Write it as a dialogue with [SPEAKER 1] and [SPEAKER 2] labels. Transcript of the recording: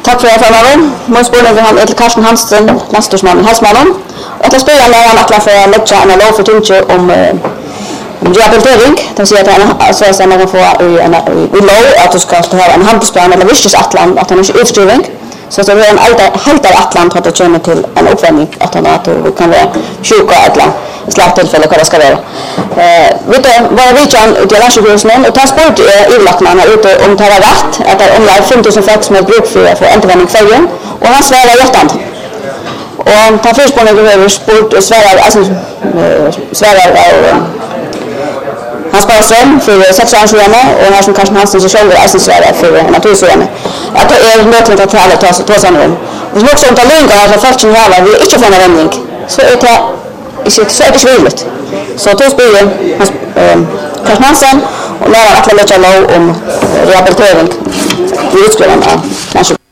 [SPEAKER 1] Tack för erfarenheten. Man spår när han till Karsten Hansen, landstordsmannen, halsmannen. Och att spela när han att få lägga en lov för tunche om rehabilitering. Det säger att han så att man kan få i lov att du ska ha en handlingsplan eller visst atlant att han är utsträckning. Så det är en helt atlant att det kommer till en uppvändning att han att du kan vara sjuka eller slagtillfälle vad det ska vara. Vet du vad vi kan ut i landsjukhusen och transport i Lackman här ute om det har rätt att det är omkring 5000 folk som är bruk för återvändning kvällen och han svarar hjärtant. Och ta först på några sport och svarar han sparar ström för 6 år sedan och han som Karsten Hansen så själv är svarar för natursårarna. Att det är nödvändigt att alla ta sig om. Och som också om det länge att folk som har vi inte får en vändning så är det så är det svårt. Så då spelar Karsten Hansen och lära att lägga lov om rehabilitering i utskolan.